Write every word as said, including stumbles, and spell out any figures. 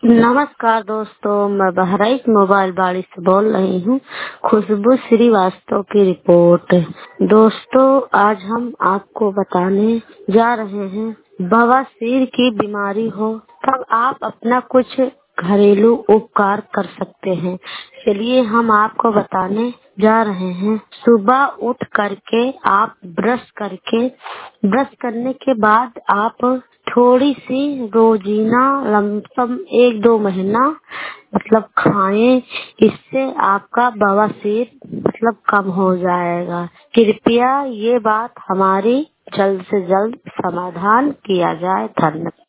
नमस्कार दोस्तों, मैं बहराइच मोबाइल बाड़ी से बोल रही हूँ। खुशबू श्रीवास्तव की रिपोर्ट। दोस्तों, आज हम आपको बताने जा रहे हैं बवासीर की बीमारी हो तब आप अपना कुछ घरेलू उपचार कर सकते हैं। चलिए हम आपको बताने जा रहे हैं। सुबह उठ करके आप ब्रश करके ब्रश करने के बाद आप थोड़ी सी रोजीना लमसम एक दो महीना मतलब खाएं। इससे आपका बवासीर मतलब कम हो जाएगा। कृपया ये बात हमारी जल्द से जल्द समाधान किया जाए। धन्यवाद।